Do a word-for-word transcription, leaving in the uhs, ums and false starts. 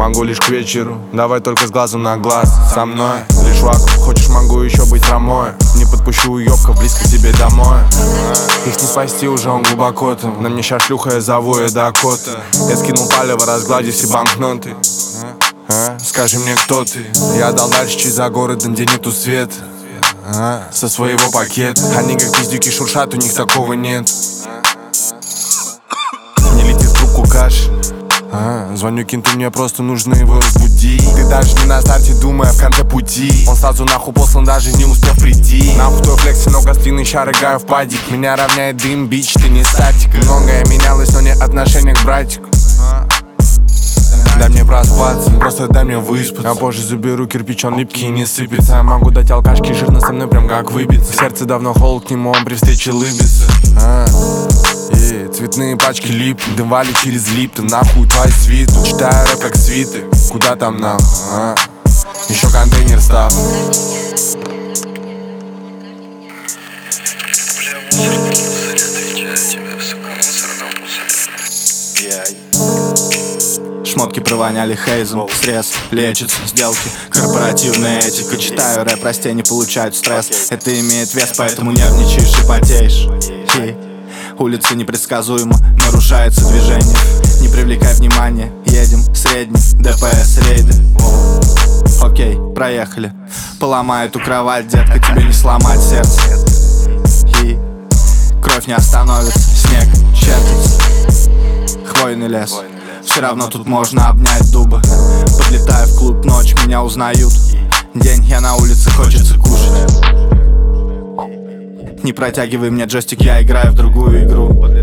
могу лишь к вечеру. Давай только с глазу на глаз со мной. Лишь вакуум, хочешь, могу еще быть ромой. Не подпущу уёбков близко к тебе домой. Их не спасти, уже он глубоко там. На мне ща шлюха, я зову ее Дакота. Я скинул палево, разгладив все банкноты. А? Скажи мне, кто ты? Я дал дальше через за городом, где нету света. А? Со своего пакета. Они как пиздюки шуршат, у них такого нет. Не летит в трубку каши. А, звоню кенту, мне просто нужно его разбудить. Ты даже не на старте, думая в конце пути. Он сразу нахуй послан, даже не успев прийти. Нахуй твой флекс, много стрины, ща рыгаю в падик. Меня равняет дым, бич, ты не статик. Многое менялось, но не отношение к братику. Дай мне проспаться, просто дай мне выспаться. А позже заберу кирпич, он липкий и не сыпется. Я могу дать алкашки, жирно со мной прям как выбиться. Сердце давно холод к нему, он при встрече лыбится. а. И цветные пачки лип, дым валит через липты. Нахуй твой свиту, читаю рэп как свиты. Куда там нам, а? Еще контейнер став. Шмотки провоняли хейзом, срез, лечится, сделки, корпоративная этика. Читаю рэп, растения получают стресс. Это имеет вес, поэтому нервничаешь и потеешь. И улица непредсказуема, нарушается движение. Не привлекай внимания, едем средний, ДПС, рейды. Окей, проехали. Поломай эту кровать, детка, тебе не сломать сердце. И кровь не остановится, снег чертится. Хвойный лес, все равно тут можно обнять дубы. Подлетаю в клуб, ночь, меня узнают. День, я на улице, хочется кушать. Не протягивай мне джойстик, я играю в другую игру.